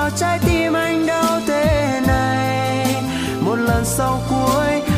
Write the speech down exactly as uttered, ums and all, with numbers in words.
trái tim anh đau thế này. Một lần sau cuối